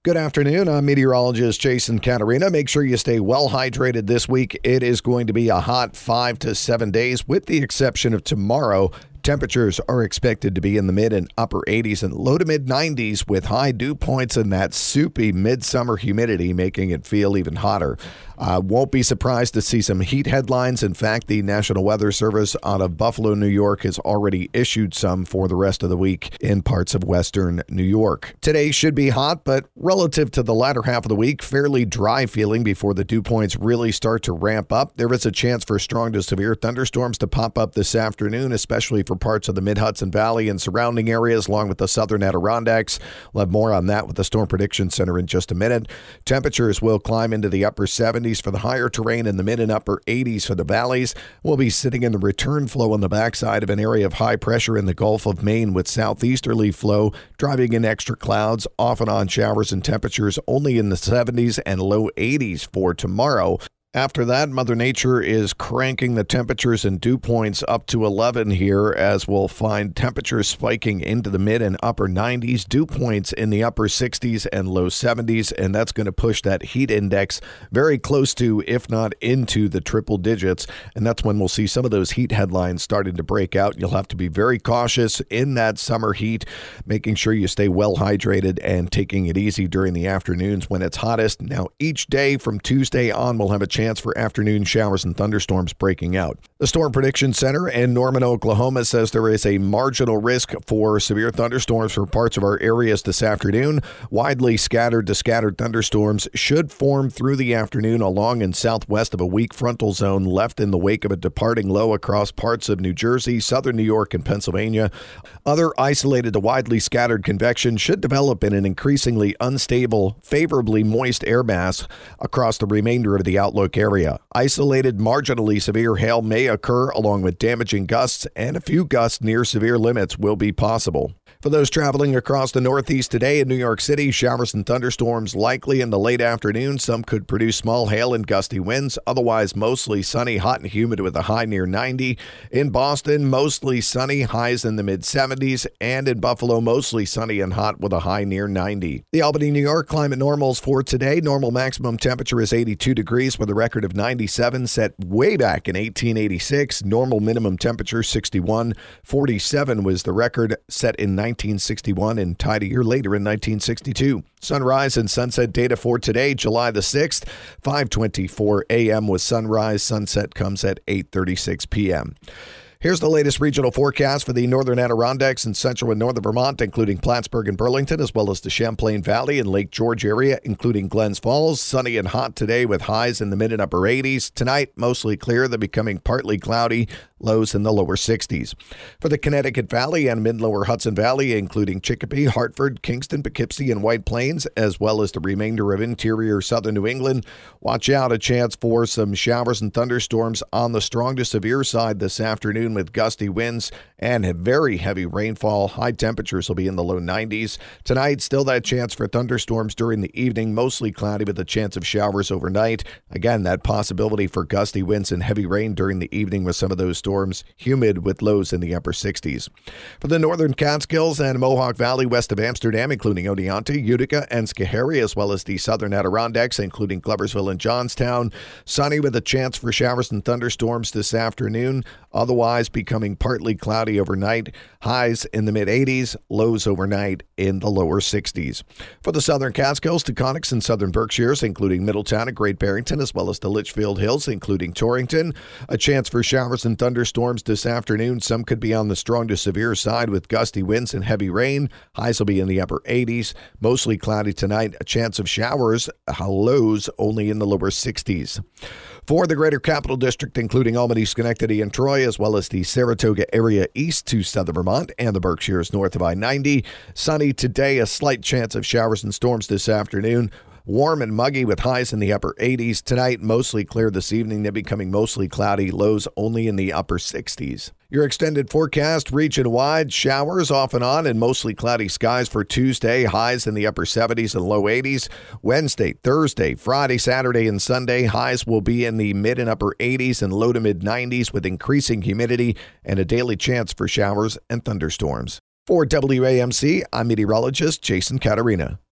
Good afternoon. I'm meteorologist Jason Catarina. Make sure you stay well hydrated this week. It is going to be a hot 5 to 7 days, with the exception of tomorrow. Temperatures are expected to be in the mid and upper 80s and low to mid 90s, with high dew points and that soupy midsummer humidity making it feel even hotter. Won't be surprised to see some heat headlines. In fact, the National Weather Service out of Buffalo, New York has already issued some for the rest of the week in parts of western New York. Today should be hot, but relative to the latter half of the week, fairly dry feeling before the dew points really start to ramp up. There is a chance for strong to severe thunderstorms to pop up this afternoon, especially for parts of the Mid-Hudson Valley and surrounding areas, along with the southern Adirondacks. We'll have more on that with the Storm Prediction Center in just a minute. Temperatures will climb into the upper 70s for the higher terrain and the mid and upper 80s for the valleys. We'll be sitting in the return flow on the backside of an area of high pressure in the Gulf of Maine, with southeasterly flow driving in extra clouds, off and on showers, and temperatures only in the 70s and low 80s for tomorrow. After that, Mother Nature is cranking the temperatures and dew points up to 11 here, as we'll find temperatures spiking into the mid and upper 90s, dew points in the upper 60s and low 70s, and that's going to push that heat index very close to, if not into, the triple digits, and that's when we'll see some of those heat headlines starting to break out. You'll have to be very cautious in that summer heat, making sure you stay well hydrated and taking it easy during the afternoons when it's hottest. Now, each day from Tuesday on, we'll have a chance for afternoon showers and thunderstorms breaking out. The Storm Prediction Center in Norman, Oklahoma says there is a marginal risk for severe thunderstorms for parts of our areas this afternoon. Widely scattered to scattered thunderstorms should form through the afternoon along and southwest of a weak frontal zone left in the wake of a departing low across parts of New Jersey, southern New York, and Pennsylvania. Other isolated to widely scattered convection should develop in an increasingly unstable, favorably moist air mass across the remainder of the outlook area. Isolated, marginally severe hail may occur, along with damaging gusts, and a few gusts near severe limits will be possible. For those traveling across the Northeast today in New York City, showers and thunderstorms likely in the late afternoon. Some could produce small hail and gusty winds. Otherwise, mostly sunny, hot and humid with a high near 90. In Boston, mostly sunny, highs in the mid-70s. And in Buffalo, mostly sunny and hot with a high near 90. The Albany, New York climate normals for today. Normal maximum temperature is 82 degrees with a record of 97 set way back in 1886. Normal minimum temperature 61. 47 was the record set in 1961 and tied a year later in 1962. Sunrise and sunset data for today, July the 6th, 5:24 a.m. was sunrise. Sunset comes at 8:36 p.m. Here's the latest regional forecast for the northern Adirondacks and central and northern Vermont, including Plattsburgh and Burlington, as well as the Champlain Valley and Lake George area, including Glens Falls. Sunny and hot today with highs in the mid and upper 80s. Tonight, mostly clear, then becoming partly cloudy, lows in the lower 60s. For the Connecticut Valley and mid-lower Hudson Valley, including Chicopee, Hartford, Kingston, Poughkeepsie, and White Plains, as well as the remainder of interior southern New England, watch out, a chance for some showers and thunderstorms on the strong to severe side this afternoon, with gusty winds and very heavy rainfall. High temperatures will be in the low 90s. Tonight, still that chance for thunderstorms during the evening, mostly cloudy with a chance of showers overnight. Again, that possibility for gusty winds and heavy rain during the evening with some of those storms. Humid with lows in the upper 60s. For the northern Catskills and Mohawk Valley west of Amsterdam, including Oneonta, Utica, and Schoharie, as well as the southern Adirondacks, including Gloversville and Johnstown, sunny with a chance for showers and thunderstorms this afternoon. Otherwise, becoming partly cloudy overnight. Highs in the mid-80s, lows overnight in the lower 60s. For the southern Catskills, Taconics and southern Berkshires, including Middletown and Great Barrington, as well as the Litchfield Hills, including Torrington, a chance for showers and thunderstorms this afternoon. Some could be on the strong to severe side with gusty winds and heavy rain. Highs will be in the upper 80s. Mostly cloudy tonight. A chance of showers. Lows only in the lower 60s. For the Greater Capital District, including Albany, Schenectady, and Troy, as well as the Saratoga area east to southern Vermont and the Berkshires north of I-90. Sunny today, a slight chance of showers and storms this afternoon. Warm and muggy with highs in the upper 80s. Tonight, mostly clear this evening, then becoming mostly cloudy, lows only in the upper 60s. Your extended forecast, region-wide, showers off and on and mostly cloudy skies for Tuesday, highs in the upper 70s and low 80s. Wednesday, Thursday, Friday, Saturday, and Sunday, highs will be in the mid and upper 80s and low to mid 90s with increasing humidity and a daily chance for showers and thunderstorms. For WAMC, I'm meteorologist Jason Catarina.